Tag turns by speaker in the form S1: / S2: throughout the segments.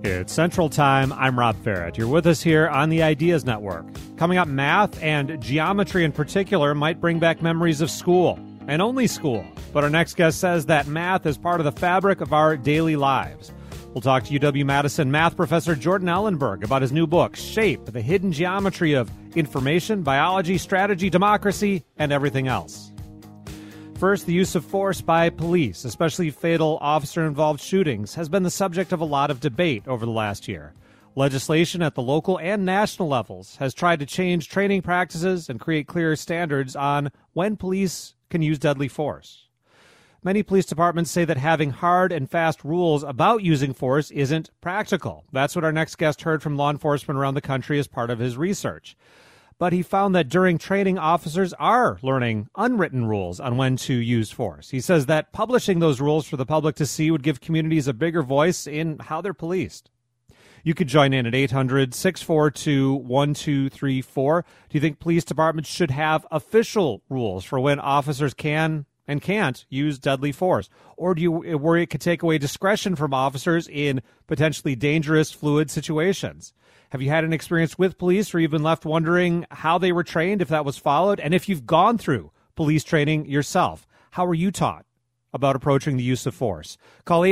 S1: It's Central Time. I'm Rob Farrett. You're with us here on the Ideas Network. Coming up, math and geometry in particular might bring back memories of school, and only school. But our next guest says that math is part of the fabric of our daily lives. We'll talk to UW-Madison math professor Jordan Ellenberg about his new book, Shape, the Hidden Geometry of Information, Biology, Strategy, Democracy, and Everything Else. First, the use of force by police, especially fatal officer-involved shootings, has been the subject of a lot of debate over the last year. Legislation at the local and national levels has tried to change training practices and create clearer standards on when police can use deadly force. Many police departments say that having hard and fast rules about using force isn't practical. That's what our next guest heard from law enforcement around the country as part of his research. But he found that during training, officers are learning unwritten rules on when to use force. He says that publishing those rules for the public to see would give communities a bigger voice in how they're policed. You could join in at 800-642-1234. Do you think police departments should have official rules for when officers can and can't use deadly force? Or do you worry it could take away discretion from officers in potentially dangerous, fluid situations? Have you had an experience with police where you've been left wondering how they were trained, if that was followed? And if you've gone through police training yourself, how were you taught about approaching the use of force? Call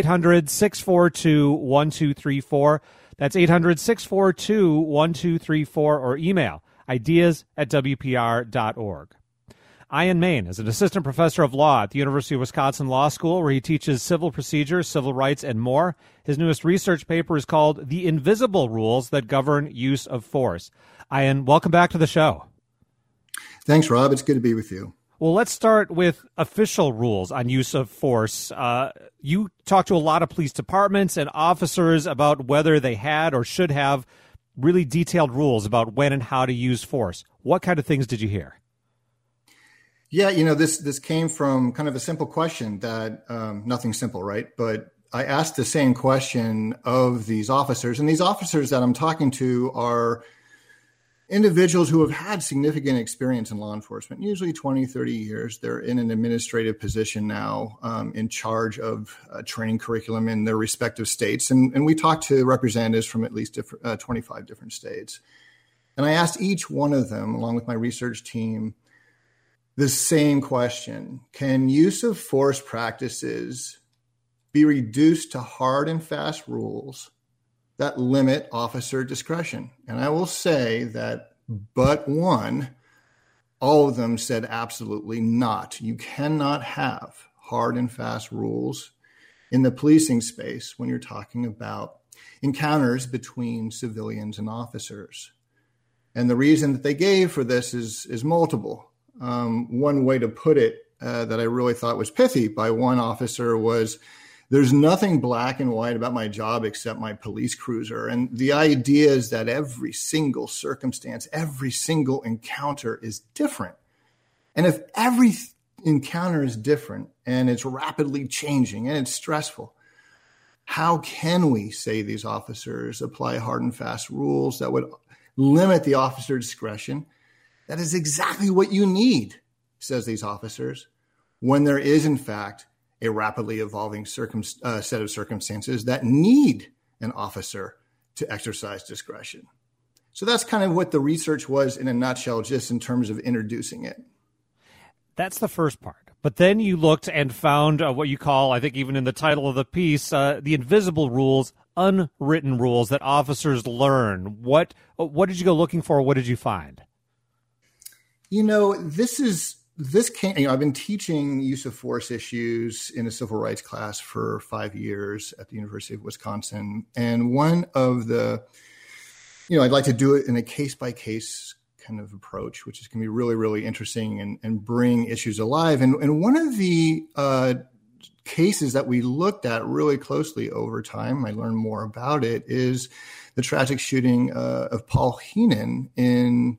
S1: 800-642-1234. That's 800-642-1234 or email ideas@wpr.org. Ian Main is an assistant professor of law at the University of Wisconsin Law School, where he teaches civil procedure, civil rights, and more. His newest research paper is called The Invisible Rules That Govern Use of Force. Ian, welcome back to the show.
S2: Thanks, Rob. It's good to be with you.
S1: Well, let's start with official rules on use of force. You talked to a lot of police departments and officers about whether they had or should have really detailed rules about when and how to use force. What kind of things did you hear?
S2: Yeah, this came from kind of a simple question that nothing simple, right? But I asked the same question of these officers, and these officers that I'm talking to are individuals who have had significant experience in law enforcement, usually 20, 30 years. They're in an administrative position now in charge of training curriculum in their respective states. And we talked to representatives from at least 25 different states. And I asked each one of them, along with my research team, the same question: can use of force practices be reduced to hard and fast rules that limit officer discretion? And I will say that but one, all of them said absolutely not. You cannot have hard and fast rules in the policing space when you're talking about encounters between civilians and officers. And the reason that they gave for this is multiple. One way to put it that I really thought was pithy by one officer was, there's nothing black and white about my job except my police cruiser. And the idea is that every single circumstance, every single encounter is different. And if every encounter is different and it's rapidly changing and it's stressful, how can we say these officers apply hard and fast rules that would limit the officer's discretion? That is exactly what you need, says these officers, when there is, in fact, a rapidly evolving set of circumstances that need an officer to exercise discretion. So that's kind of what the research was in a nutshell, just in terms of introducing it.
S1: That's the first part. But then you looked and found what you call, I think even in the title of the piece, the invisible rules, unwritten rules that officers learn. What did you go looking for? What did you find?
S2: This came, I've been teaching use of force issues in a civil rights class for 5 years at the University of Wisconsin. And one of the, I'd like to do it in a case-by-case kind of approach, which is going to be really, really interesting and bring issues alive. And one of the cases that we looked at really closely over time, I learned more about it, is the tragic shooting of Paul Heenan in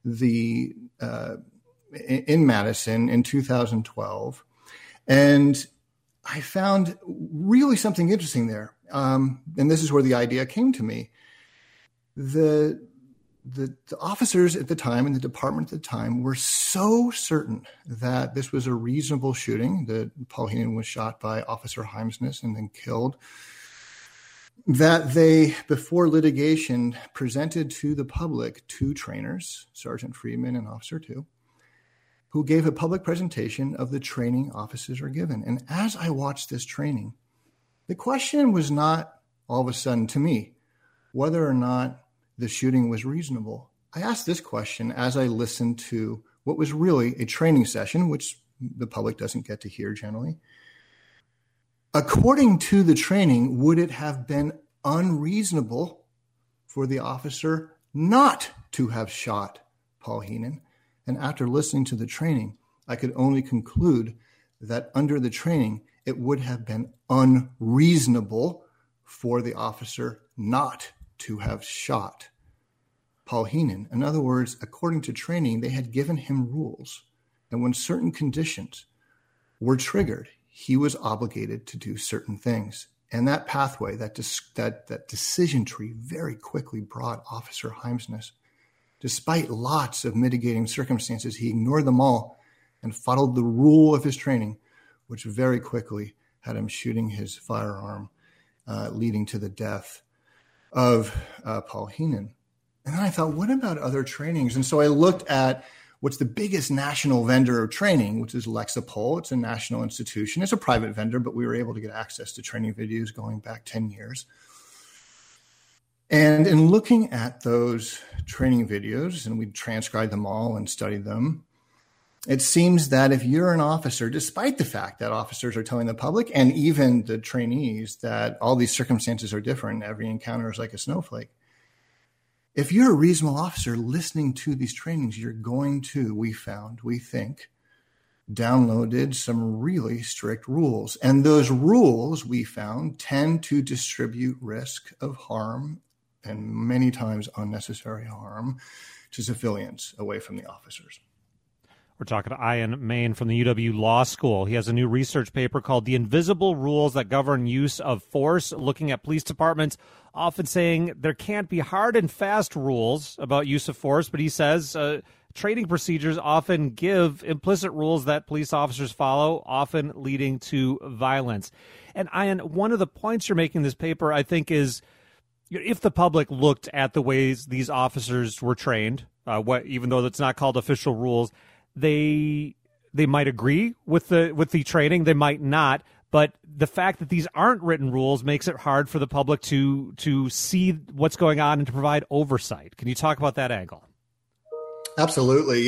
S2: Madison in 2012. And I found really something interesting there. And this is where the idea came to me. The officers at the time and the department at the time were so certain that this was a reasonable shooting, that Paul Heenan was shot by Officer Heimsness and then killed. that they, before litigation, presented to the public 2 trainers, Sergeant Friedman and Officer 2, who gave a public presentation of the training officers are given. And as I watched this training, the question was not all of a sudden to me whether or not the shooting was reasonable. I asked this question as I listened to what was really a training session, which the public doesn't get to hear generally. According to the training, would it have been unreasonable for the officer not to have shot Paul Heenan? And after listening to the training, I could only conclude that under the training, it would have been unreasonable for the officer not to have shot Paul Heenan. In other words, according to training, they had given him rules. And when certain conditions were triggered, he was obligated to do certain things. And that pathway, that decision tree very quickly brought Officer Heimsness. Despite lots of mitigating circumstances, he ignored them all and followed the rule of his training, which very quickly had him shooting his firearm, leading to the death of Paul Heenan. And then I thought, what about other trainings? And so I looked at what's the biggest national vendor of training, which is Lexipol. It's a national institution. It's a private vendor, but we were able to get access to training videos going back 10 years. And in looking at those training videos, and we transcribed them all and studied them, it seems that if you're an officer, despite the fact that officers are telling the public and even the trainees that all these circumstances are different, every encounter is like a snowflake, if you're a reasonable officer listening to these trainings, you're going to, we think, downloaded some really strict rules. And those rules, we found, tend to distribute risk of harm and many times unnecessary harm to civilians away from the officers.
S1: We're talking to Ian Main from the UW Law School. He has a new research paper called The Invisible Rules That Govern Use of Force, looking at police departments often saying there can't be hard and fast rules about use of force, but he says training procedures often give implicit rules that police officers follow, often leading to violence. And Ian, one of the points you're making in this paper, I think, is if the public looked at the ways these officers were trained, even though it's not called official rules, they might agree with the training, they might not, but the fact that these aren't written rules makes it hard for the public to see what's going on and to provide oversight. Can you talk about that angle?
S2: Absolutely.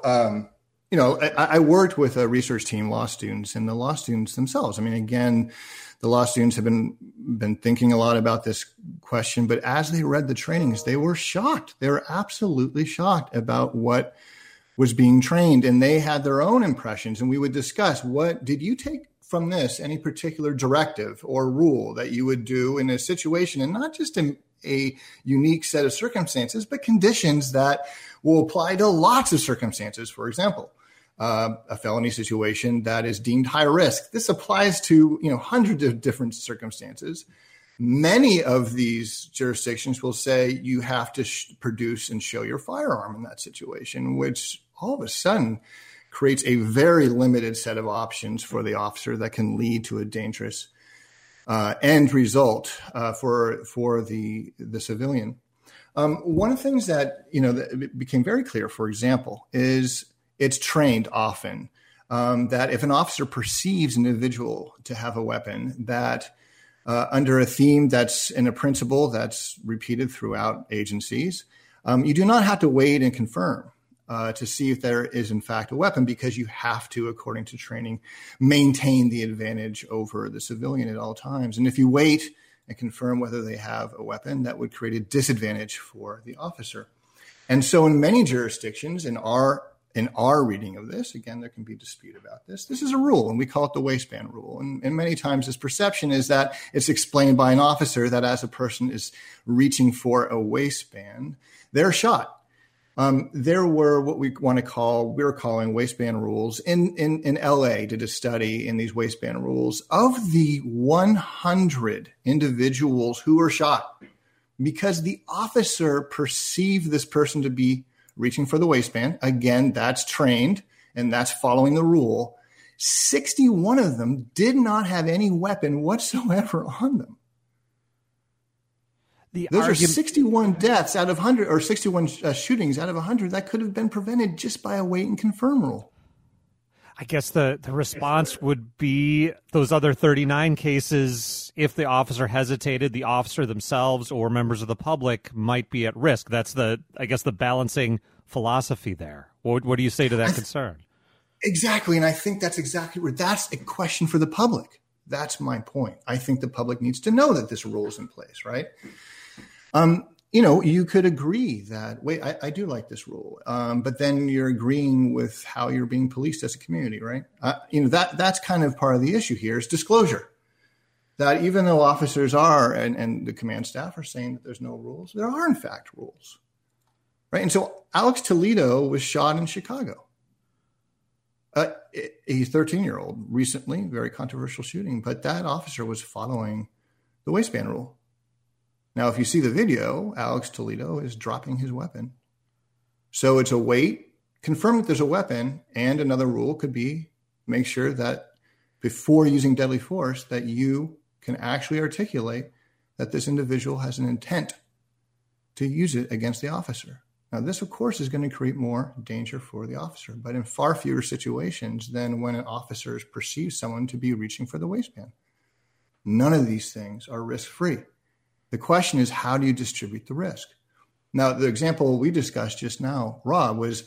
S2: I worked with a research team, law students, and the law students themselves. I mean, again, the law students have been thinking a lot about this question, but as they read the trainings, they were shocked. They were absolutely shocked about what was being trained, and they had their own impressions. And we would discuss, what did you take from this, any particular directive or rule that you would do in a situation, and not just in a unique set of circumstances, but conditions that will apply to lots of circumstances. For example, a felony situation that is deemed high risk. This applies to hundreds of different circumstances. Many of these jurisdictions will say you have to produce and show your firearm in that situation, which all of a sudden creates a very limited set of options for the officer that can lead to a dangerous end result for the civilian. One of the things that that became very clear, for example, is it's trained often that if an officer perceives an individual to have a weapon, that under a theme that's in a principle that's repeated throughout agencies, you do not have to wait and confirm to see if there is in fact a weapon, because you have to, according to training, maintain the advantage over the civilian at all times. And if you wait and confirm whether they have a weapon, that would create a disadvantage for the officer. And so in many jurisdictions, in our reading of this, again, there can be dispute about this. This is a rule, and we call it the waistband rule. And many times this perception is that it's explained by an officer that as a person is reaching for a waistband, they're shot. There were what we're calling waistband rules. In LA, did a study in these waistband rules. Of the 100 individuals who were shot, because the officer perceived this person to be reaching for the waistband, again, that's trained and that's following the rule, 61 of them did not have any weapon whatsoever on them. Those are 61 deaths out of 100, or 61 shootings out of 100 that could have been prevented just by a wait and confirm rule.
S1: I guess the response would be those other 39 cases, if the officer hesitated, the officer themselves or members of the public might be at risk. That's the balancing philosophy there. What do you say to that concern?
S2: Exactly. And I think that's exactly where that's a question for the public. That's my point. I think the public needs to know that this rule is in place, right? You could agree that, wait, I do like this rule, but then you're agreeing with how you're being policed as a community, right? That's kind of part of the issue here is disclosure. That even though officers are, and the command staff are saying that there's no rules, there are in fact rules, right? And so Alex Toledo was shot in Chicago. A 13-year-old recently, very controversial shooting, but that officer was following the waistband rule. Now, if you see the video, Alex Toledo is dropping his weapon. So it's a wait, confirm that there's a weapon, and another rule could be make sure that before using deadly force that you can actually articulate that this individual has an intent to use it against the officer. Now, this, of course, is going to create more danger for the officer, but in far fewer situations than when an officer perceives someone to be reaching for the waistband. None of these things are risk-free. The question is, how do you distribute the risk? Now, the example we discussed just now, Rob, was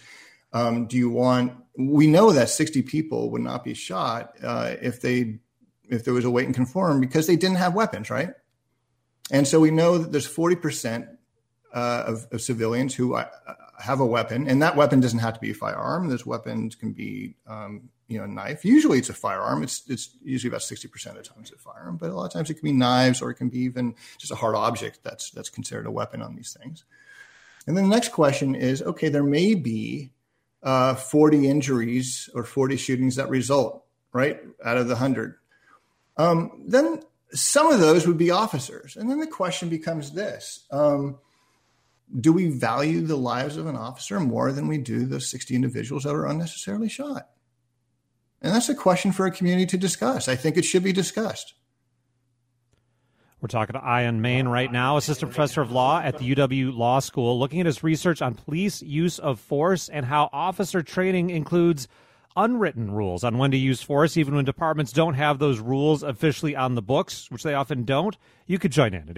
S2: we know that 60 people would not be shot if there was a wait and confirm because they didn't have weapons, right? And so we know that there's 40% of civilians who have a weapon, and that weapon doesn't have to be a firearm. Those weapons can be, a knife. Usually it's a firearm. It's usually about 60% of the time it's a firearm, but a lot of times it can be knives or it can be even just a hard object that's considered a weapon on these things. And then the next question is, okay, there may be 40 injuries or 40 shootings that result, right, out of the 100. Then some of those would be officers. And then the question becomes this. Do we value the lives of an officer more than we do the 60 individuals that are unnecessarily shot? And that's a question for a community to discuss. I think it should be discussed.
S1: We're talking to Ian Main right now, assistant professor of law at the UW Law School, looking at his research on police use of force and how officer training includes unwritten rules on when to use force, even when departments don't have those rules officially on the books, which they often don't. You could join in at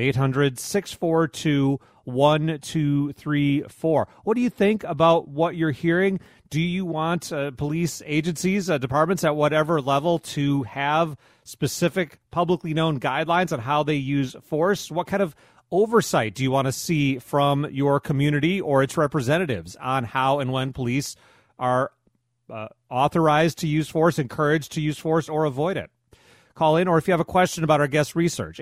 S1: 800-642-1234. What do you think about what you're hearing? Do you want police agencies, departments at whatever level to have specific publicly known guidelines on how they use force? What kind of oversight do you want to see from your community or its representatives on how and when police are authorized to use force, encouraged to use force, or avoid it? Call in, or if you have a question about our guest research,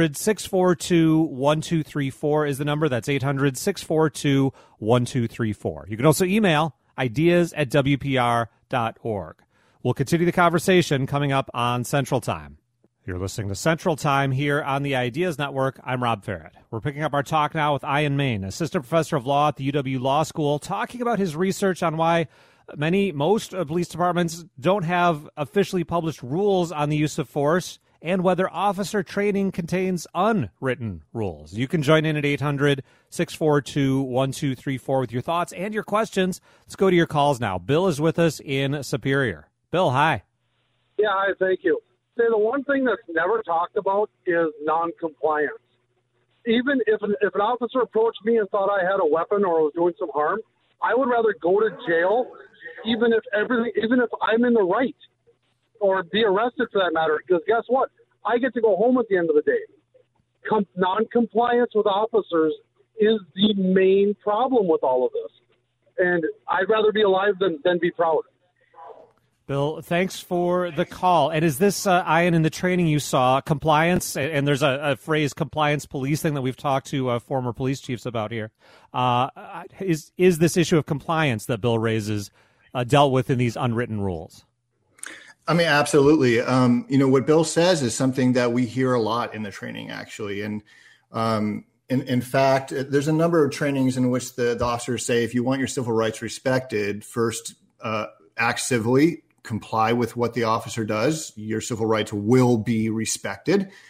S1: 800-642-1234 is the number. That's 800-642-1234. You can also email ideas@wpr.org. We'll continue the conversation coming up on Central Time. You're listening to Central Time here on the Ideas Network. I'm Rob Ferret. We're picking up our talk now with Ian Main, assistant professor of law at the UW Law School, talking about his research on why most police departments don't have officially published rules on the use of force and whether officer training contains unwritten rules. You can join in at 800-642-1234 with your thoughts and your questions. Let's go to your calls now. Bill is with us in Superior. Bill, hi.
S3: Yeah, hi, thank you. Say the one thing that's never talked about is noncompliance. Even if an officer approached me and thought I had a weapon or was doing some harm, I would rather go to jail, even if I'm in the right, or be arrested for that matter. Because guess what? I get to go home at the end of the day. Non-compliance with officers is the main problem with all of this. And I'd rather be alive than be proud.
S1: Bill, thanks for the call. And is this, Ian, in the training you saw, compliance, and there's a phrase, compliance policing, that we've talked to former police chiefs about here. Is this issue of compliance that Bill raises dealt with in these unwritten rules?
S2: I mean, absolutely. What Bill says is something that we hear a lot in the training, actually. And in fact, there's a number of trainings in which the officers say, if you want your civil rights respected, first act civilly, comply with what the officer does. Your civil rights will be respected.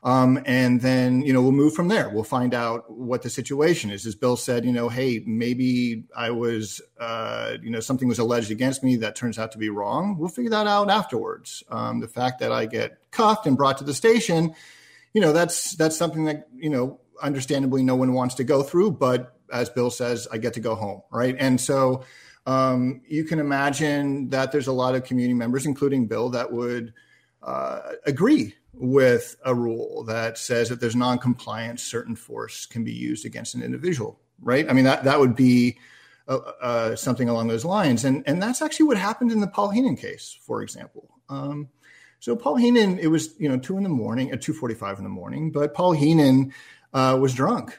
S2: And then, we'll move from there. We'll find out what the situation is. As Bill said, hey, maybe I was, something was alleged against me that turns out to be wrong. We'll figure that out afterwards. The fact that I get cuffed and brought to the station, that's something that, understandably no one wants to go through. But as Bill says, I get to go home, right? And so you can imagine that there's a lot of community members, including Bill, that would agree with a rule that says that there's non-compliance, certain force can be used against an individual, right? I mean, that would be something along those lines. And that's actually what happened in the Paul Heenan case, for example. So Paul Heenan, it was, 2:45 in the morning, but Paul Heenan was drunk.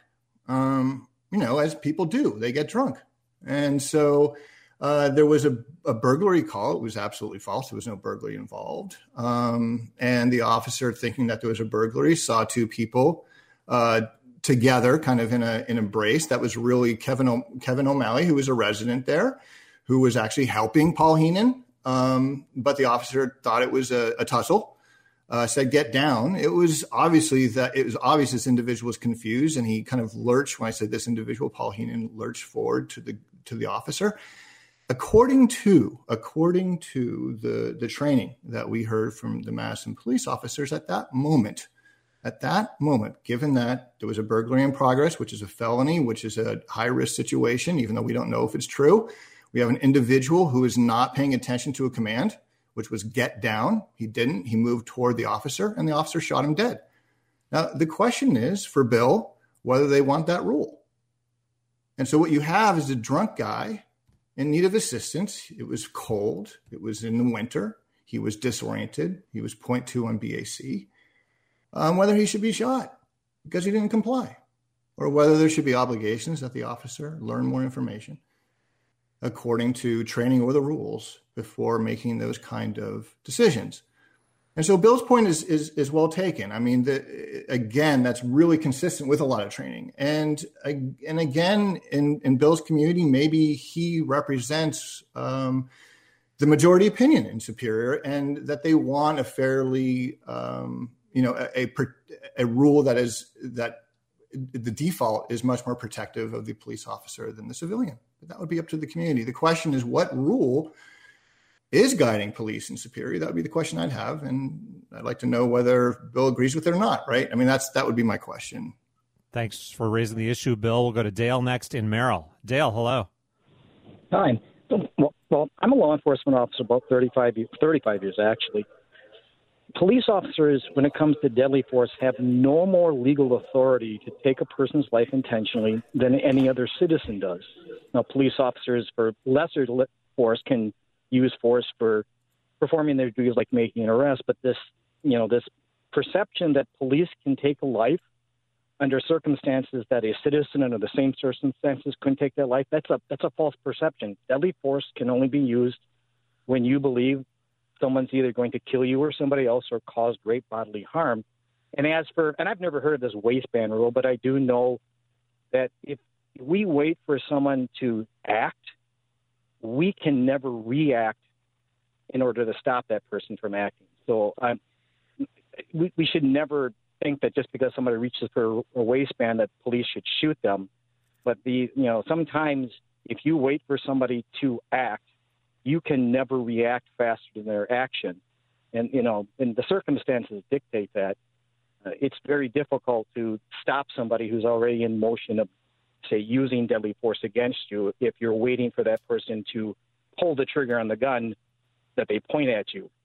S2: As people do, they get drunk. And so there was a burglary call. It was absolutely false. There was no burglary involved. And the officer, thinking that there was a burglary, saw two people together, kind of in an embrace. That was really Kevin O'Malley, who was a resident there, who was actually helping Paul Heenan. But the officer thought it was a tussle, said, "Get down." It was obvious this individual was confused, and he kind of lurched. When I said this individual, Paul Heenan lurched forward to the officer. According to the training that we heard from the Madison police officers at that moment, given that there was a burglary in progress, which is a felony, which is a high-risk situation, even though we don't know if it's true, we have an individual who is not paying attention to a command, which was get down. He didn't. He moved toward the officer, and the officer shot him dead. Now, the question is, for Bill, whether they want that rule. And so what you have is a drunk guy in need of assistance. It was cold. It was in the winter. He was disoriented. He was 0.2 on BAC. Whether he should be shot because he didn't comply, or whether there should be obligations that the officer learn more information according to training or the rules before making those kind of decisions. And so Bill's point is well taken. I mean, again, that's really consistent with a lot of training. And again, in Bill's community, maybe he represents the majority opinion in Superior, and that they want a fairly, a rule that the default is much more protective of the police officer than the civilian. But that would be up to the community. The question is, what rule is guiding police in Superior? That would be the question I'd have. And I'd like to know whether Bill agrees with it or not, right? I mean, that would be my question.
S1: Thanks for raising the issue, Bill. We'll go to Dale next in Merrill. Dale, hello.
S4: Hi. Well, I'm a law enforcement officer, about 35 years, actually. Police officers, when it comes to deadly force, have no more legal authority to take a person's life intentionally than any other citizen does. Now, police officers for lesser force can use force for performing their duties, like making an arrest. But this perception that police can take a life under circumstances that a citizen under the same circumstances couldn't take that life, that's a false perception. Deadly force can only be used when you believe someone's either going to kill you or somebody else or cause great bodily harm. And I've never heard of this waistband rule, but I do know that if we wait for someone to act, we can never react in order to stop that person from acting. So we should never think that just because somebody reaches for a waistband that police should shoot them. But sometimes if you wait for somebody to act, you can never react faster than their action. And, and the circumstances dictate that. It's very difficult to stop somebody who's already in motion of, say, using deadly force against you if you're waiting for that person to pull the trigger on the gun that they point at you.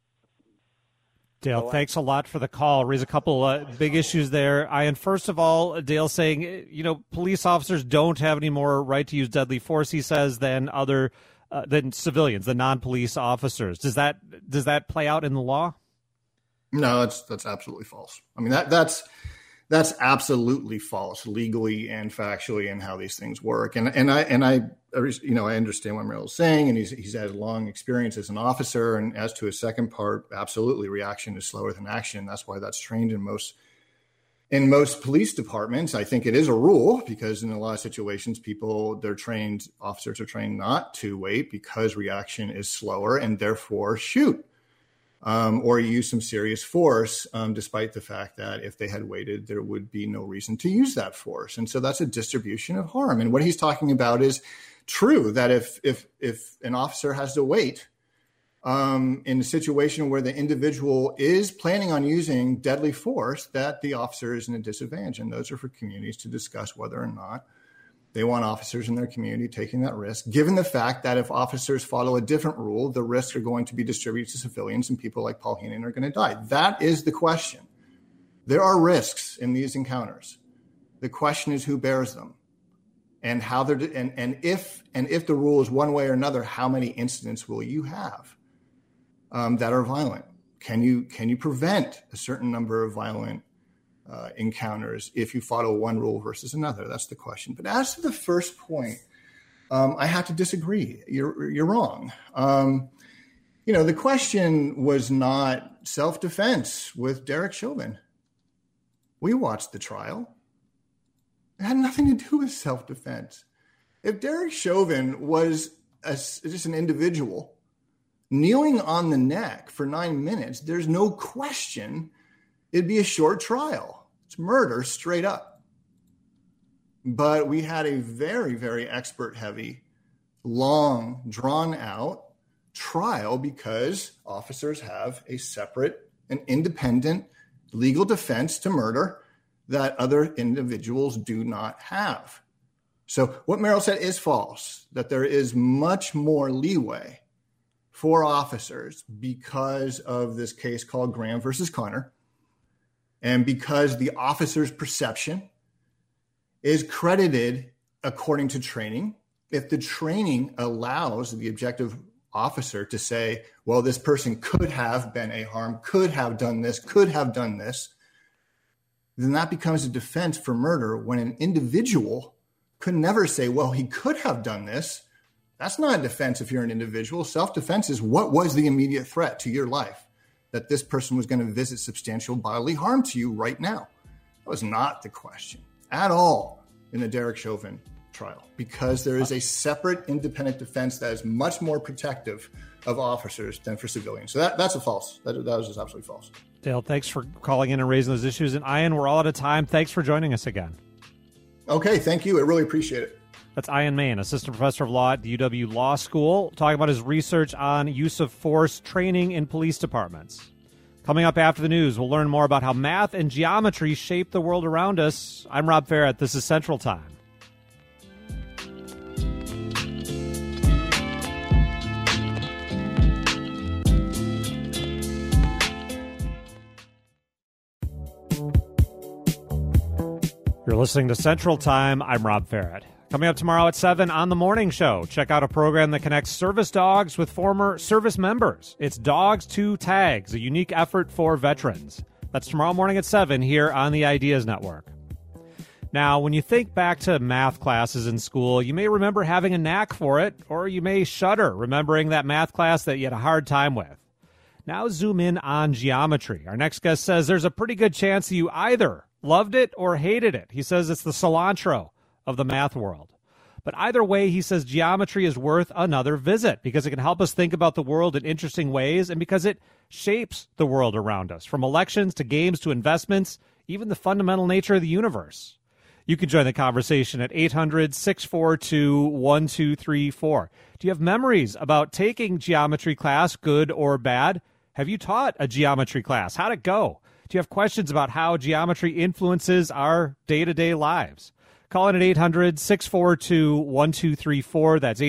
S1: Dale, thanks a lot for the call. Raise a couple big issues there. And first of all, Dale saying, police officers don't have any more right to use deadly force, he says, than civilians, the non-police officers. Does that play out in the law?
S2: No, that's absolutely false. I mean, that's absolutely false legally and factually in how these things work. And I understand what Merrill's saying, and he's had long experience as an officer. And as to his second part, absolutely, reaction is slower than action. That's why that's trained in most police departments. I think it is a rule because in a lot of situations, officers are trained not to wait because reaction is slower and therefore shoot. or use some serious force, despite the fact that if they had waited, there would be no reason to use that force. And so that's a distribution of harm. And what he's talking about is true, that if an officer has to wait in a situation where the individual is planning on using deadly force, that the officer is in a disadvantage. And those are for communities to discuss whether or not they want officers in their community taking that risk, given the fact that if officers follow a different rule, the risks are going to be distributed to civilians and people like Paul Heenan are going to die. That is the question. There are risks in these encounters. The question is who bears them and how they're, and if the rule is one way or another, how many incidents will you have that are violent? Can you prevent a certain number of violent encounters if you follow one rule versus another? That's the question. But as to the first point, I have to disagree. You're wrong. The question was not self-defense with Derek Chauvin. We watched the trial. It had nothing to do with self-defense. If Derek Chauvin was just an individual kneeling on the neck for 9 minutes, there's no question it'd be a short trial. It's murder straight up. But we had a very, very expert-heavy, long, drawn-out trial because officers have a separate and independent legal defense to murder that other individuals do not have. So what Merrill said is false, that there is much more leeway for officers because of this case called Graham versus Connor. And because the officer's perception is credited according to training, if the training allows the objective officer to say, well, this person could have been a harm, could have done this, then that becomes a defense for murder when an individual could never say, well, he could have done this. That's not a defense if you're an individual. Self-defense is what was the immediate threat to your life, that this person was going to visit substantial bodily harm to you right now. That was not the question at all in the Derek Chauvin trial, because there is a separate independent defense that is much more protective of officers than for civilians. So that's a false. That was just absolutely false.
S1: Dale, thanks for calling in and raising those issues. And Ian, we're all out of time. Thanks for joining us again.
S2: Okay, thank you. I really appreciate it.
S1: That's Ian Main, assistant professor of law at the UW Law School, talking about his research on use of force training in police departments. Coming up after the news, we'll learn more about how math and geometry shape the world around us. I'm Rob Ferret. This is Central Time. You're listening to Central Time. I'm Rob Ferret. Coming up tomorrow at 7 on The Morning Show, check out a program that connects service dogs with former service members. It's Dogs to Tags, a unique effort for veterans. That's tomorrow morning at 7 here on the Ideas Network. Now, when you think back to math classes in school, you may remember having a knack for it, or you may shudder remembering that math class that you had a hard time with. Now zoom in on geometry. Our next guest says there's a pretty good chance that you either loved it or hated it. He says it's the cilantro of the math world. But either way, he says geometry is worth another visit because it can help us think about the world in interesting ways and because it shapes the world around us, from elections to games to investments, even the fundamental nature of the universe. You can join the conversation at 800-642-1234. Do you have memories about taking geometry class, good or bad? Have you taught a geometry class? How'd it go? Do you have questions about how geometry influences our day-to-day lives? Call in at 800-642-1234. That's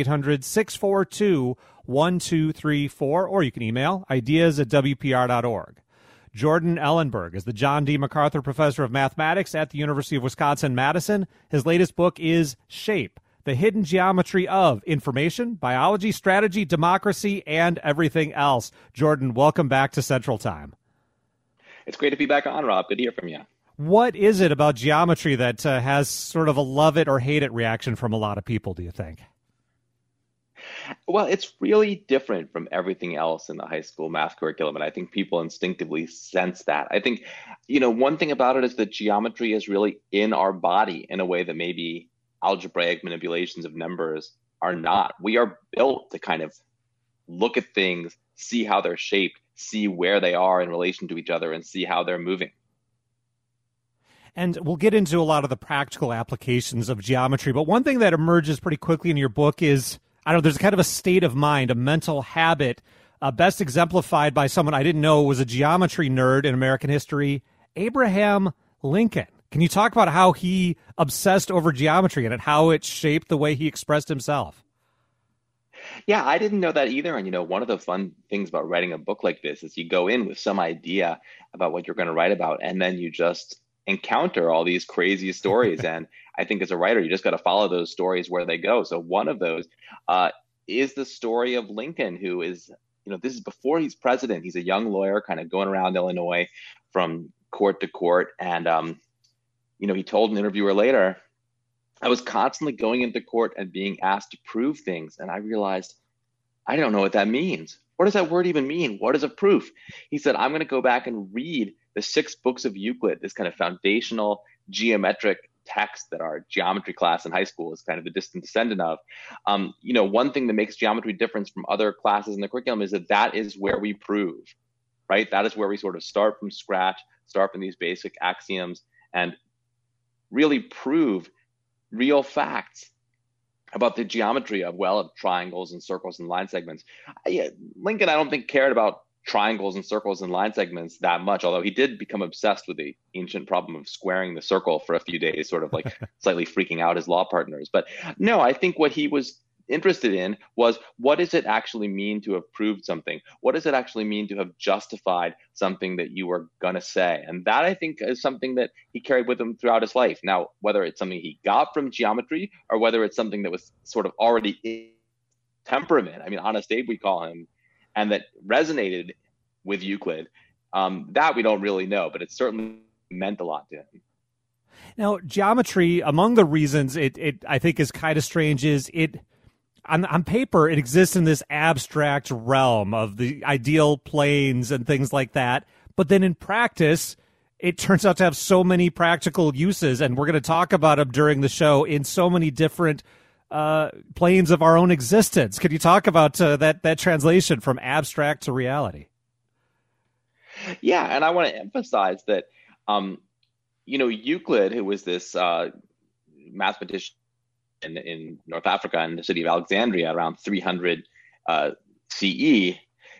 S1: 800-642-1234. Or you can email ideas@wpr.org. Jordan Ellenberg is the John D. MacArthur Professor of Mathematics at the University of Wisconsin-Madison. His latest book is Shape, the Hidden Geometry of Information, Biology, Strategy, Democracy, and Everything Else. Jordan, welcome back to Central Time.
S5: It's great to be back on, Rob. Good to hear from you.
S1: What is it about geometry that has sort of a love it or hate it reaction from a lot of people, do you think?
S5: Well, it's really different from everything else in the high school math curriculum, and I think people instinctively sense that. I think, one thing about it is that geometry is really in our body in a way that maybe algebraic manipulations of numbers are not. We are built to kind of look at things, see how they're shaped, see where they are in relation to each other and see how they're moving.
S1: And we'll get into a lot of the practical applications of geometry, but one thing that emerges pretty quickly in your book is, I don't know, there's kind of a state of mind, a mental habit, best exemplified by someone I didn't know was a geometry nerd in American history, Abraham Lincoln. Can you talk about how he obsessed over geometry and how it shaped the way he expressed himself?
S5: Yeah, I didn't know that either. And, one of the fun things about writing a book like this is you go in with some idea about what you're going to write about, and then you just encounter all these crazy stories. And I think as a writer, you just got to follow those stories where they go. So one of those is the story of Lincoln, who is, this is before he's president. He's a young lawyer kind of going around Illinois from court to court. And, he told an interviewer later, I was constantly going into court and being asked to prove things. And I realized, I don't know what that means. What does that word even mean? What is a proof? He said, I'm going to go back and read the 6 books of Euclid, this kind of foundational geometric text that our geometry class in high school is kind of the distant descendant of. One thing that makes geometry different from other classes in the curriculum is that is where we prove, right? That is where we sort of start from scratch, start from these basic axioms, and really prove real facts about the geometry of triangles and circles and line segments. Lincoln, I don't think, cared about triangles and circles and line segments that much, although he did become obsessed with the ancient problem of squaring the circle for a few days, sort of like slightly freaking out his law partners. But no, I think what he was interested in was, what does it actually mean to have proved something? What does it actually mean to have justified something that you were going to say? And that, I think, is something that he carried with him throughout his life. Now, whether it's something he got from geometry or whether it's something that was sort of already in temperament, Honest Abe, we call him, and that resonated with Euclid, that we don't really know, but it certainly meant a lot to him.
S1: Now, geometry, among the reasons it I think is kind of strange is it, on paper, it exists in this abstract realm of the ideal planes and things like that. But then in practice, it turns out to have so many practical uses, and we're going to talk about them during the show in so many different planes of our own existence. Could you talk about that translation from abstract to reality?
S5: Yeah, and I want to emphasize that, Euclid, who was this mathematician in North Africa in the city of Alexandria around 300 CE,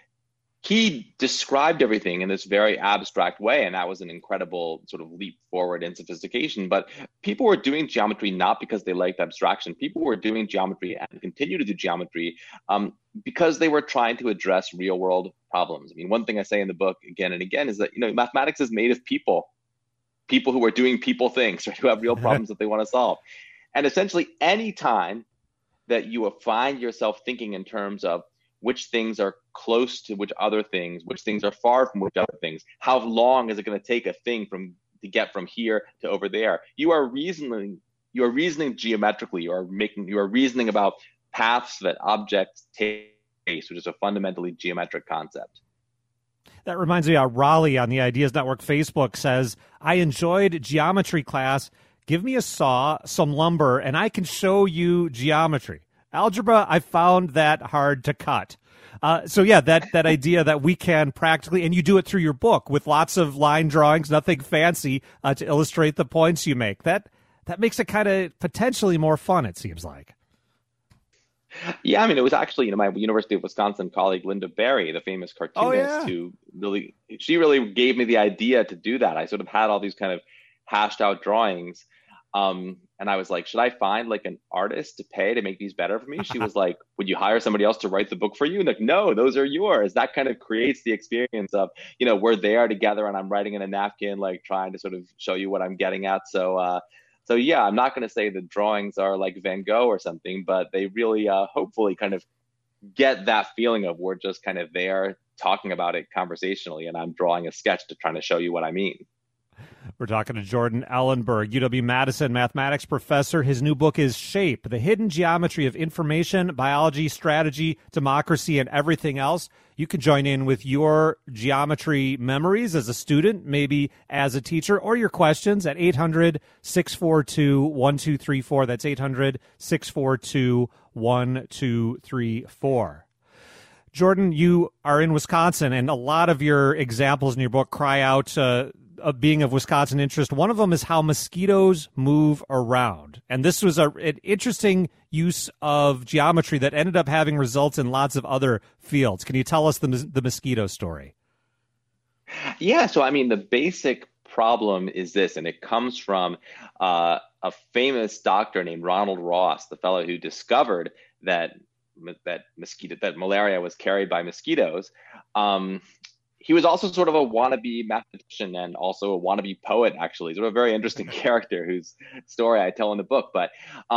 S5: he described everything in this very abstract way, and that was an incredible sort of leap forward in sophistication. But people were doing geometry not because they liked abstraction. People were doing geometry and continue to do geometry because they were trying to address real world problems. One thing I say in the book again and again is that, mathematics is made of people who are doing people things, right, who have real problems that they want to solve. And essentially, any time that you find yourself thinking in terms of which things are close to which other things, which things are far from which other things, how long is it going to take a thing to get from here to over there, you are reasoning geometrically, you are reasoning about paths that objects take, which is a fundamentally geometric concept.
S1: That reminds me, Raleigh on the Ideas Network Facebook says, I enjoyed geometry class. Give me a saw, some lumber, and I can show you geometry. Algebra, I found that hard to cut. So yeah, that idea that we can practically, and you do it through your book with lots of line drawings, nothing fancy, to illustrate the points you make. That makes it kind of potentially more fun, it seems like.
S5: Yeah, it was actually, my University of Wisconsin colleague, Linda Berry, the famous cartoonist, who she really gave me the idea to do that. I sort of had all these kind of hashed out drawings. And I was like, should I find like an artist to pay to make these better for me? She was like, would you hire somebody else to write the book for you? And like, no, those are yours. That kind of creates the experience of, we're there together and I'm writing in a napkin, like trying to sort of show you what I'm getting at. So yeah, I'm not going to say the drawings are like Van Gogh or something, but they really hopefully kind of get that feeling of we're just kind of there talking about it conversationally, and I'm drawing a sketch to try to show you what I mean.
S1: We're talking to Jordan Ellenberg, UW-Madison mathematics professor. His new book is Shape, the Hidden Geometry of Information, Biology, Strategy, Democracy, and Everything Else. You can join in with your geometry memories as a student, maybe as a teacher, or your questions at 800-642-1234. That's 800-642-1234. Jordan, you are in Wisconsin, and a lot of your examples in your book cry out of being of Wisconsin interest. One of them is how mosquitoes move around. And this was an interesting use of geometry that ended up having results in lots of other fields. Can you tell us the mosquito story?
S5: Yeah, so I mean, the basic problem is this, and it comes from a famous doctor named Ronald Ross, the fellow who discovered that malaria was carried by mosquitoes. He was also sort of a wannabe mathematician and also a wannabe poet, actually. Sort of a very interesting character whose story I tell in the book. But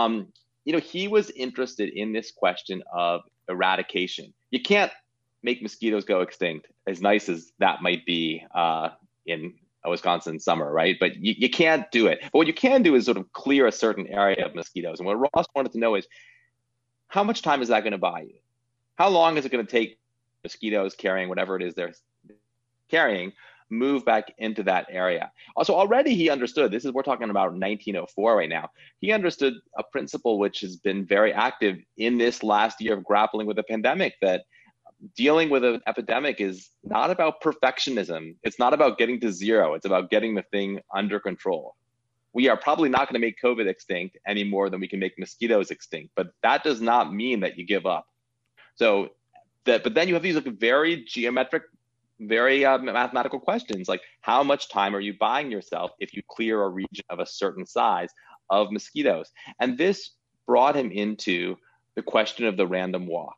S5: he was interested in this question of eradication. You can't make mosquitoes go extinct, as nice as that might be in a Wisconsin summer, right? But you can't do it. But what you can do is sort of clear a certain area of mosquitoes. And what Ross wanted to know is, how much time is that going to buy you? How long is it going to take mosquitoes carrying whatever it is they're carrying move back into that area? Also, already he understood, we're talking about 1904 right now, he understood a principle which has been very active in this last year of grappling with the pandemic, that dealing with an epidemic is not about perfectionism. It's not about getting to zero. It's about getting the thing under control. We are probably not going to make COVID extinct any more than we can make mosquitoes extinct, but that does not mean that you give up. But then you have these very geometric, very mathematical questions, like how much time are you buying yourself if you clear a region of a certain size of mosquitoes? And this brought him into the question of the random walk,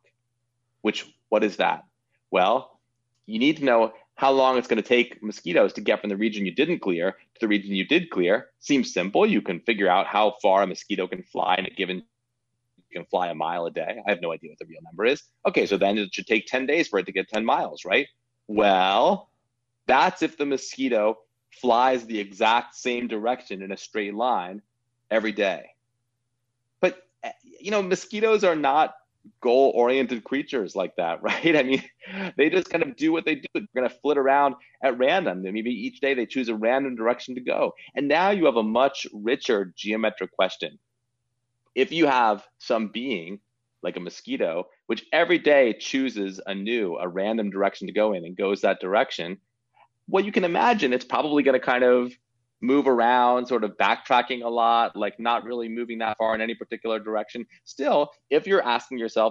S5: what is that? Well, you need to know how long it's going to take mosquitoes to get from the region you didn't clear to the region you did clear. Seems simple. You can figure out how far a mosquito can fly in a given. You can fly a mile a day. I have no idea what the real number is. Okay, so then it should take 10 days for it to get 10 miles, right? Well, that's if the mosquito flies the exact same direction in a straight line every day. But, mosquitoes are not goal-oriented creatures like that, right? I mean, they just kind of do what they do. They're going to flit around at random. Maybe each day they choose a random direction to go. And now you have a much richer geometric question. If you have some being like a mosquito, which every day chooses a random direction to go in and goes that direction, well, you can imagine it's probably going to kind of move around, sort of backtracking a lot, like not really moving that far in any particular direction. Still, if you're asking yourself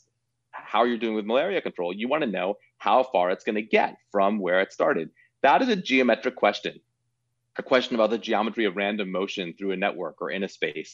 S5: how you're doing with malaria control, you want to know how far it's going to get from where it started. That is a geometric question, a question about the geometry of random motion through a network or in a space.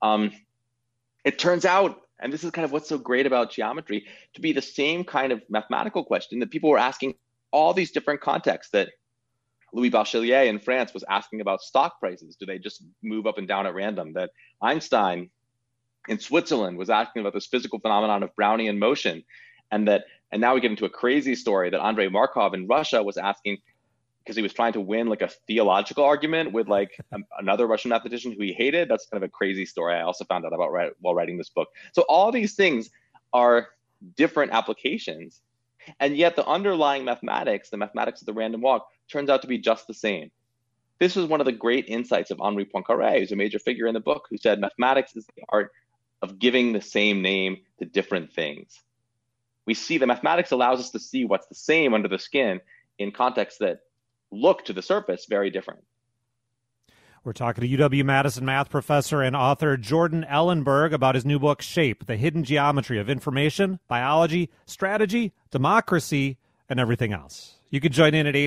S5: It turns out, and this is kind of what's so great about geometry, to be the same kind of mathematical question that people were asking all these different contexts, that Louis Bachelier in France was asking about stock prices. Do they just move up and down at random? That Einstein in Switzerland was asking about this physical phenomenon of Brownian motion. And now we get into a crazy story that Andrei Markov in Russia was asking, because he was trying to win like a theological argument with another Russian mathematician who he hated. That's kind of a crazy story I also found out about while writing this book. So all these things are different applications. And yet the underlying mathematics, the mathematics of the random walk, turns out to be just the same. This was one of the great insights of Henri Poincaré, who's a major figure in the book, who said mathematics is the art of giving the same name to different things. We see the mathematics allows us to see what's the same under the skin in contexts that look to the surface very different.
S1: We're talking to UW-Madison math professor and author Jordan Ellenberg about his new book, Shape, The Hidden Geometry of Information, Biology, Strategy, Democracy, and Everything Else. You can join in at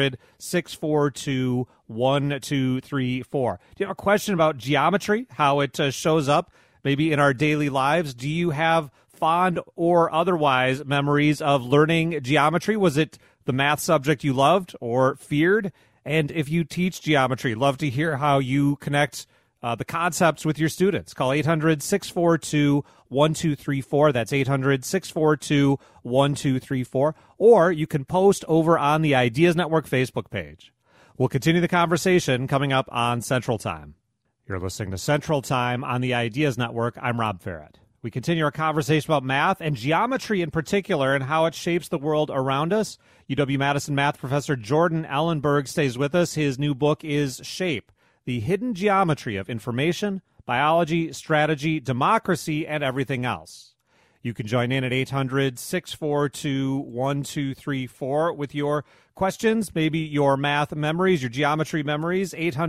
S1: 800-642-1234. Do you have a question about geometry, how it shows up maybe in our daily lives? Do you have fond or otherwise memories of learning geometry? Was it the math subject you loved or feared? And if you teach geometry, love to hear how you connect the concepts with your students. Call 800-642-1234. That's 800-642-1234. Or you can post over on the Ideas Network Facebook page. We'll continue the conversation coming up on Central Time. You're listening to Central Time on the Ideas Network. I'm Rob Farrett. We continue our conversation about math and geometry in particular and how it shapes the world around us. UW-Madison math professor Jordan Ellenberg stays with us. His new book is Shape, The Hidden Geometry of Information, Biology, Strategy, Democracy, and Everything Else. You can join in at 800-642-1234 with your questions, maybe your math memories, your geometry memories.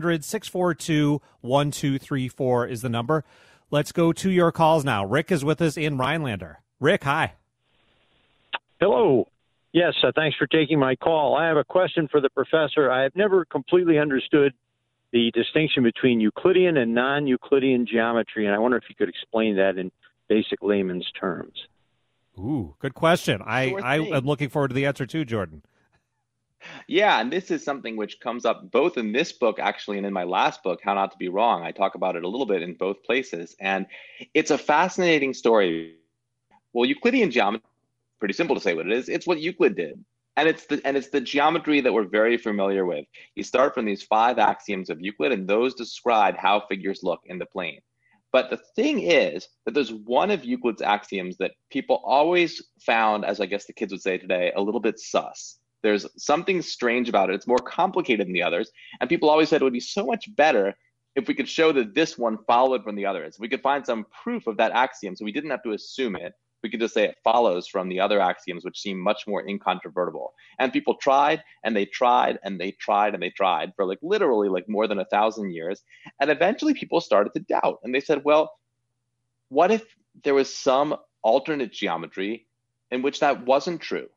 S1: 800-642-1234 is the number. Let's go to your calls now. Rick is with us in Rhinelander. Rick, hi.
S6: Hello. Yes, thanks for taking my call. I have a question for the professor. I have never completely understood the distinction between Euclidean and non-Euclidean geometry, and I wonder if you could explain that in basic layman's terms.
S1: Ooh, good question. I am looking forward to the answer too, Jordan.
S5: Yeah, and this is something which comes up both in this book, actually, and in my last book, How Not to Be Wrong. I talk about it a little bit in both places, and it's a fascinating story. Well, Euclidean geometry, pretty simple to say what it is. It's what Euclid did. And it's the geometry that we're very familiar with. You start from these 5 axioms of Euclid, and those describe how figures look in the plane. But the thing is that there's one of Euclid's axioms that people always found, as I guess the kids would say today, a little bit sus. There's something strange about it. It's more complicated than the others. And people always said it would be so much better if we could show that this one followed from the others. We could find some proof of that axiom so we didn't have to assume it. We could just say it follows from the other axioms, which seem much more incontrovertible. And people tried, and they tried, and they tried, and they tried for literally more than 1,000 years. And eventually people started to doubt. And they said, well, what if there was some alternate geometry in which that wasn't true?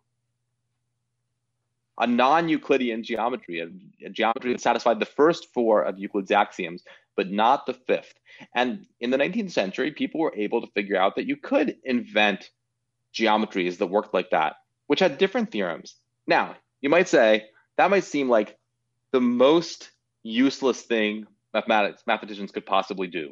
S5: A non-Euclidean geometry, a geometry that satisfied the first 4 of Euclid's axioms, but not the 5th. And in the 19th century, people were able to figure out that you could invent geometries that worked like that, which had different theorems. Now, you might say, that might seem like the most useless thing mathematicians could possibly do.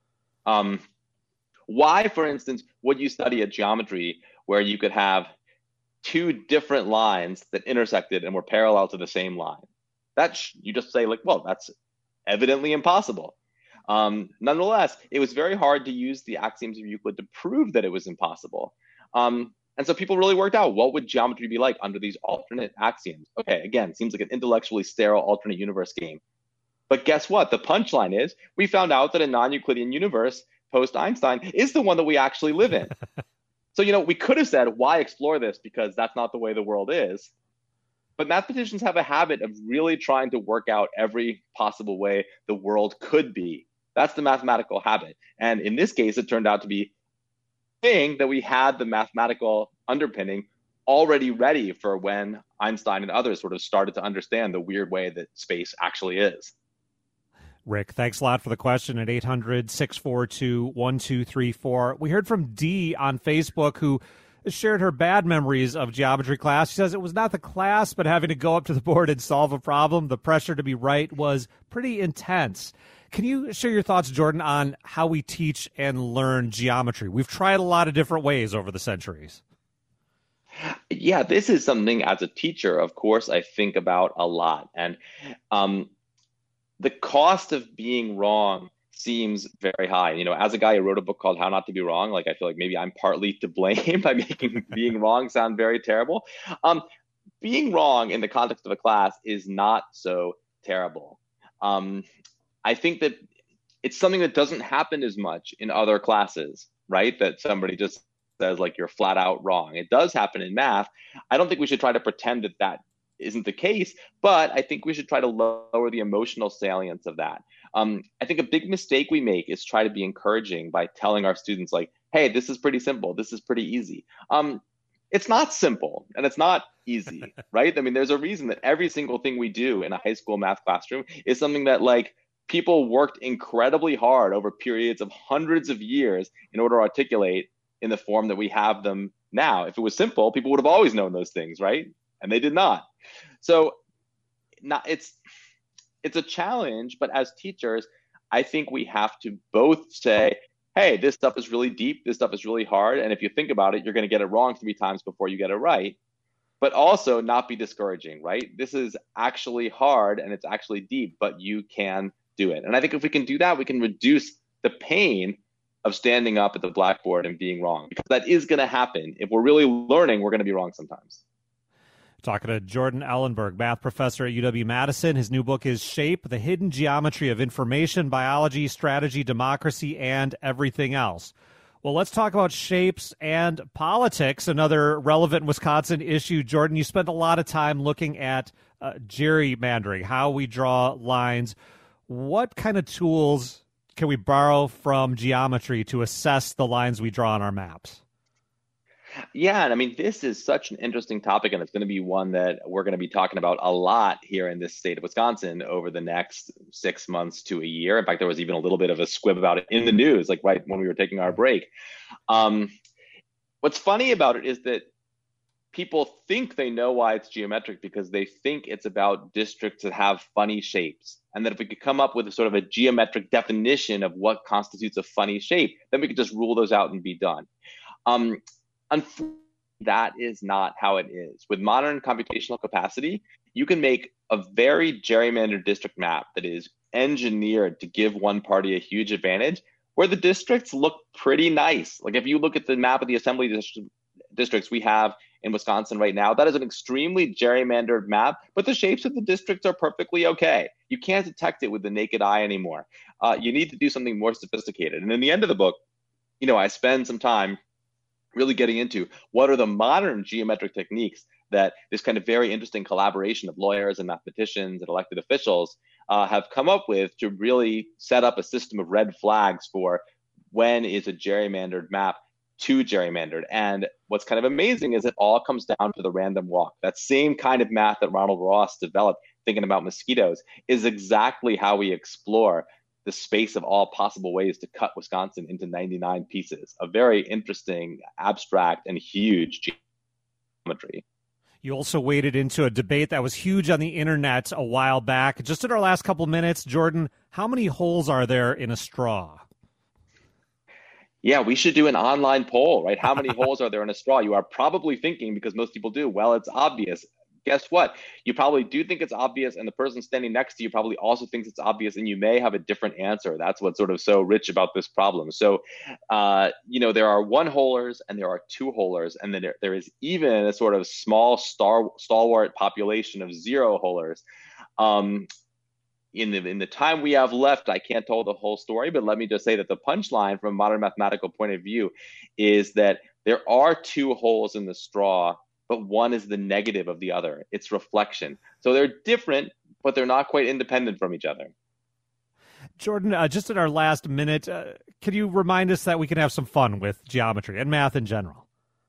S5: Why, for instance, would you study a geometry where you could have 2 different lines that intersected and were parallel to the same line? You just say, well, that's evidently impossible. Nonetheless, it was very hard to use the axioms of Euclid to prove that it was impossible. And so people really worked out, what would geometry be like under these alternate axioms? Okay, again, seems like an intellectually sterile alternate universe game. But guess what? The punchline is, we found out that a non-Euclidean universe post-Einstein is the one that we actually live in. So, we could have said, why explore this? Because that's not the way the world is. But mathematicians have a habit of really trying to work out every possible way the world could be. That's the mathematical habit. And in this case, it turned out to be a thing that we had the mathematical underpinning already ready for when Einstein and others sort of started to understand the weird way that space actually is.
S1: Rick, thanks a lot for the question at 800-642-1234. We heard from Dee on Facebook who shared her bad memories of geometry class. She says it was not the class, but having to go up to the board and solve a problem. The pressure to be right was pretty intense. Can you share your thoughts, Jordan, on how we teach and learn geometry? We've tried a lot of different ways over the centuries.
S5: Yeah, this is something as a teacher, of course, I think about a lot. And the cost of being wrong seems very high. As a guy who wrote a book called How Not to Be Wrong, I feel like maybe I'm partly to blame by making being wrong sound very terrible. Being wrong in the context of a class is not so terrible. I think that it's something that doesn't happen as much in other classes, right? That somebody just says you're flat out wrong. It does happen in math. I don't think we should try to pretend that isn't the case, but I think we should try to lower the emotional salience of that. I think a big mistake we make is try to be encouraging by telling our students hey, this is pretty simple. This is pretty easy. It's not simple and it's not easy, right? There's a reason that every single thing we do in a high school math classroom is something that people worked incredibly hard over periods of hundreds of years in order to articulate in the form that we have them now. If it was simple, people would have always known those things, right? And they did not. So it's a challenge, but as teachers, I think we have to both say, hey, this stuff is really deep, this stuff is really hard, and if you think about it, you're going to get it wrong 3 times before you get it right, but also not be discouraging, right? This is actually hard and it's actually deep, but you can do it. And I think if we can do that, we can reduce the pain of standing up at the blackboard and being wrong, because that is going to happen. If we're really learning, we're going to be wrong sometimes.
S1: Talking to Jordan Ellenberg, math professor at UW-Madison. His new book is Shape, the Hidden Geometry of Information, Biology, Strategy, Democracy, and Everything Else. Well, let's talk about shapes and politics, another relevant Wisconsin issue. Jordan, you spent a lot of time looking at gerrymandering, how we draw lines. What kind of tools can we borrow from geometry to assess the lines we draw on our maps?
S5: Yeah, and I mean, this is such an interesting topic, and it's going to be one that we're going to be talking about a lot here in this state of Wisconsin over the next 6 months to a year. In fact, there was even a little bit of a squib about it in the news, like right when we were taking our break. What's funny about it is that people think they know why it's geometric because they think it's about districts that have funny shapes. And that if we could come up with a sort of a geometric definition of what constitutes a funny shape, then we could just rule those out and be done. Unfortunately, that is not how it is. With modern computational capacity, you can make a very gerrymandered district map that is engineered to give one party a huge advantage, where the districts look pretty nice. Like if you look at the map of the assembly districts we have in Wisconsin right now, that is an extremely gerrymandered map, but the shapes of the districts are perfectly okay. You can't detect it with the naked eye anymore. You need to do something more sophisticated. And in the end of the book, I spend some time really getting into what are the modern geometric techniques that this kind of very interesting collaboration of lawyers and mathematicians and elected officials have come up with to really set up a system of red flags for when is a gerrymandered map too gerrymandered. And what's kind of amazing is it all comes down to the random walk. That same kind of math that Ronald Ross developed thinking about mosquitoes is exactly how we explore the space of all possible ways to cut Wisconsin into 99 pieces. A very interesting, abstract, and huge geometry.
S1: You also waded into a debate that was huge on the internet a while back. Just in our last couple minutes, Jordan, how many holes are there in a straw?
S5: Yeah, we should do an online poll, right? How many holes are there in a straw? You are probably thinking, because most people do, well, it's obvious. Guess what? You probably do think it's obvious, and the person standing next to you probably also thinks it's obvious, and you may have a different answer. That's what's sort of so rich about this problem. So, there are one-holers and there are two-holers, and then there is even a sort of small stalwart population of zero-holers. In the time we have left, I can't tell the whole story, but let me just say that the punchline from a modern mathematical point of view is that there are two holes in the straw, but one is the negative of the other. It's reflection. So they're different, but they're not quite independent from each other.
S1: Jordan, just in our last minute, can you remind us that we can have some fun with geometry and math in general?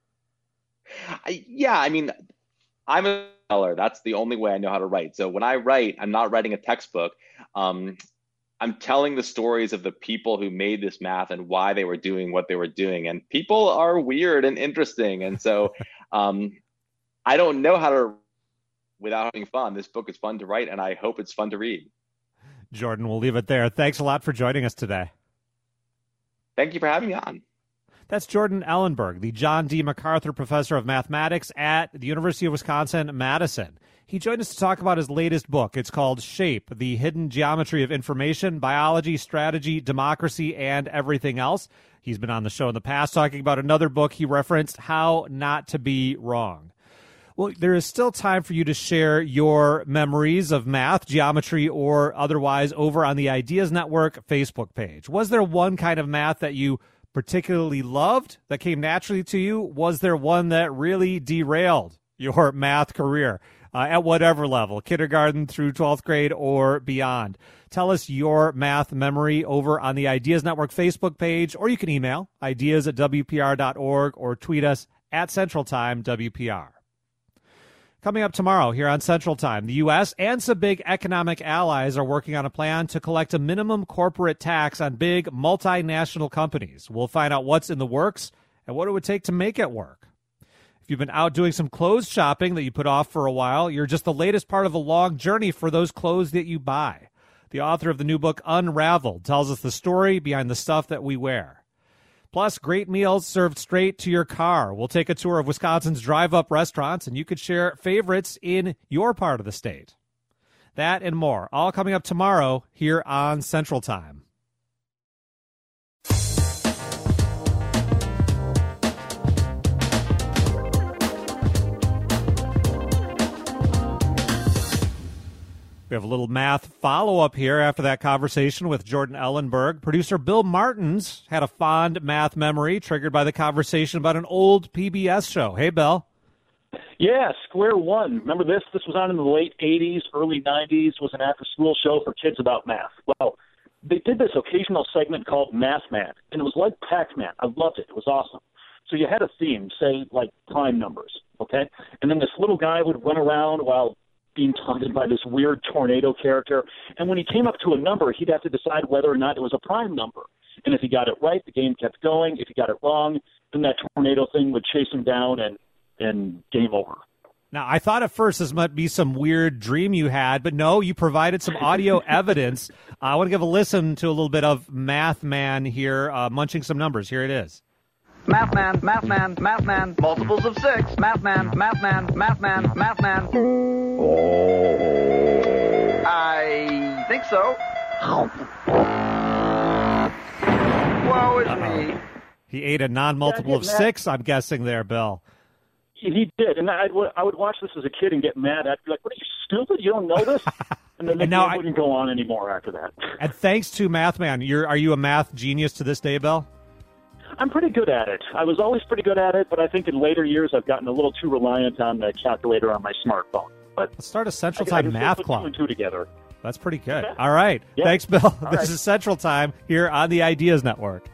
S5: I'm a teller. That's the only way I know how to write. So when I write, I'm not writing a textbook. I'm telling the stories of the people who made this math and why they were doing what they were doing. And people are weird and interesting. And so I don't know how to without having fun. This book is fun to write, and I hope it's fun to read.
S1: Jordan, we'll leave it there. Thanks a lot for joining us today.
S5: Thank you for having me on.
S1: That's Jordan Ellenberg, the John D. MacArthur Professor of Mathematics at the University of Wisconsin-Madison. He joined us to talk about his latest book. It's called Shape, The Hidden Geometry of Information, Biology, Strategy, Democracy, and Everything Else. He's been on the show in the past talking about another book he referenced, How Not to Be Wrong. Well, there is still time for you to share your memories of math, geometry, or otherwise over on the Ideas Network Facebook page. Was there one kind of math that you particularly loved, that came naturally to you? Was there one that really derailed your math career at whatever level, kindergarten through 12th grade or beyond? Tell us your math memory over on the Ideas Network Facebook page, or you can email ideas@wpr.org or tweet us at Central Time WPR. Coming up tomorrow here on Central Time, the U.S. and some big economic allies are working on a plan to collect a minimum corporate tax on big multinational companies. We'll find out what's in the works and what it would take to make it work. If you've been out doing some clothes shopping that you put off for a while, you're just the latest part of a long journey for those clothes that you buy. The author of the new book, Unraveled, tells us the story behind the stuff that we wear. Plus, great meals served straight to your car. We'll take a tour of Wisconsin's drive-up restaurants, and you could share favorites in your part of the state. That and more, all coming up tomorrow here on Central Time. We have a little math follow-up here after that conversation with Jordan Ellenberg. Producer Bill Martins had a fond math memory triggered by the conversation about an old PBS show. Hey, Bill.
S7: Yeah, Square One. Remember this? This was on in the late 80s, early 90s, was an after-school show for kids about math. Well, they did this occasional segment called Math Man, and it was like Pac-Man. I loved it. It was awesome. So you had a theme, say, like prime numbers, okay? And then this little guy would run around while being taunted by this weird tornado character. And when he came up to a number, he'd have to decide whether or not it was a prime number. And if he got it right, the game kept going. If he got it wrong, then that tornado thing would chase him down and game over.
S1: Now, I thought at first this might be some weird dream you had, but no, you provided some audio evidence. I want to give a listen to a little bit of Math Man here, munching some numbers. Here it is.
S8: Math Man, Math Man, Math Man, multiples of 6. Math Man, Math Man, Math Man, Math Man. Oh. I think so. Woe is me.
S1: He ate a non-multiple of 6, I'm guessing there, Bill.
S7: He did, and I would watch this as a kid and get mad. I'd be like, "What are you, stupid? You don't know this?" And then I wouldn't go on anymore after that.
S1: And thanks to Math Man, are you a math genius to this day, Bill?
S7: I'm pretty good at it. I was always pretty good at it, but I think in later years I've gotten a little too reliant on the calculator on my smartphone. But
S1: let's start a Central Time math club.
S7: 2 and 2 together.
S1: That's pretty good. All right. Yeah. Thanks, Bill. This is Central Time here on the Ideas Network.